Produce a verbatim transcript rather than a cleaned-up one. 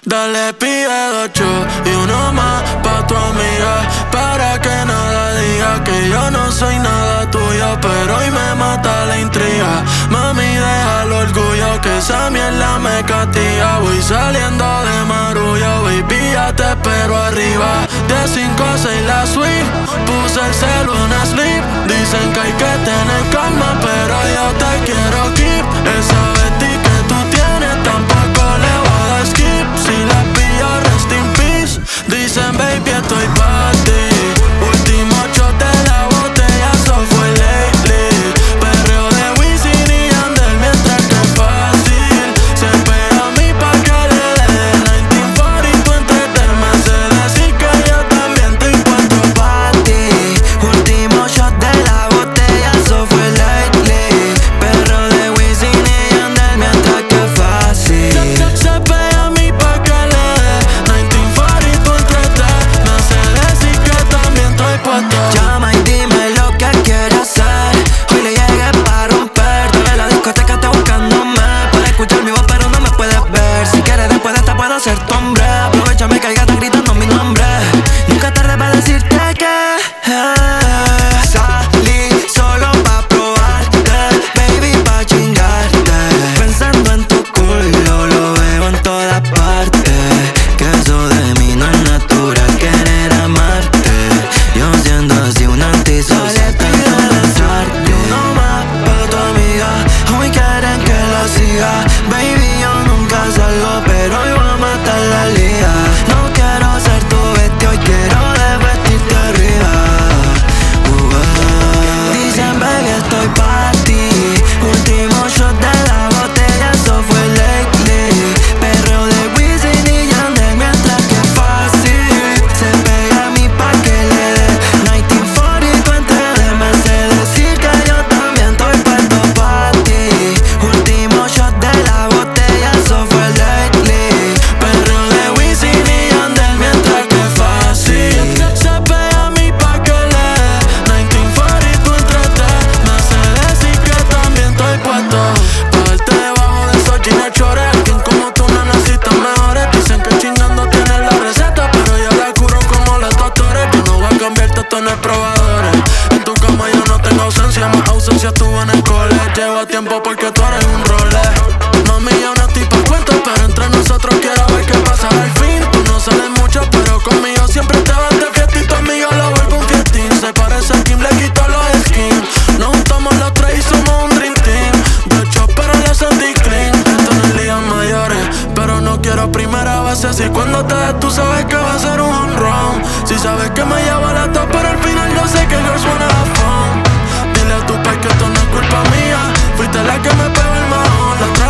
Dale, pide dos shots y uno más pa' tu amiga, para que nada diga que yo no soy nada tuyo, pero hoy me mata la intriga. Mami, deja el orgullo, que esa mierda me castiga. Voy saliendo de marullo, baby, ya te espero arriba. De cinco a seis la suite, puse el celu en sleep. Dicen que hay que tener calma, pero yo te quiero keep. Esa Betty que tú tienes tampoco le voy a dar skip. Si la pillo, rest in peace. Dicen, baby, estoy pa' ti. Último shot de la botella, eso fue lately. Perreo de Wisin y Yandel mientras que es fácil. Se pega a mí pa' que le dé diecinueve cuarenta y tú entretenerme. Sé decir que yo también estoy puesto pa' ti. Último shot de la botella, eso fue lately. Perreo de Wisin y Yandel mientras que es fácil. Se, se pega a mí pa' que le dé diecinueve cuarenta y tú entretenerme. Sé decir que también estoy puesto. Llama y dime lo que quieres hacer. Hoy le llegué pa' romper. Toda la discoteca está buscándome. Puedes escuchar mi voz pero no me puedes ver. Si quieres después de esta puedo ser tu hombre. Aprovechame que hay gatas gritando mi nombre. Nunca es tarde pa' decirte que eh, salí solo pa' probarte, baby, pa' chingarte. Pensando en tu culo, lo veo en todas partes. Que eso de mí no es natural, querer amarte. Yo siendo así un antisocial, tanto besarte. Uno más pa' tu amiga, hoy quieren que la siga. Baby, yo nunca salgo, pero hoy voy a matar la liga. No quiero ser tu bestia, hoy quiero desvestirte arriba. uh, uh. Dicen, baby, estoy pa' ti. Último shot de la botella, eso fue lately. Perreo de Wisin y Yandel mientras que es fácil. Se pega a mí pa' que le dé diecinueve cuarenta y tú entretenerme. Sé decir que yo también estoy puesto pa' ti. Último shot de la botella, eso fue lately. Perreo de Wisin y Yandel mientras que es fácil. Se pega a mí pa' que le dé diecinueve cuarenta y tú entretenerme. Sé decir que también estoy puesto pa' darte debajo de esos jeans chores. Alguien como tú no necesitas mejores. Dicen que chingando tienes la receta, pero yo la curo como los doctores. Yo no voy a cambiarte esto en el probadores. En tu cama yo no tengo ausencia, más ausencia estuvo en el cole. Llevo tiempo porque tú eres un role. Mami, yo no estoy pa' cuentos, pero entre nosotros quiero ver qué pasa al fin. Tú no sales mucho, pero conmigo siempre te vas de fiesta y tu amigo lo vuelve un fiestín. Se parece a Kim, le quito los skins. Nos juntamos los tres y somos un dream team. De hecho, pero le sentí clean. Esto no es ligas mayores, pero no quiero primera base. Así cuando te des tú sabes que va a ser un home run. Si sabes que me lleva la top, pero al final yo sé que girls wanna have fun. Dile a tu pai que esto no es culpa mía. Fuiste la que me pegó el mahón. La otra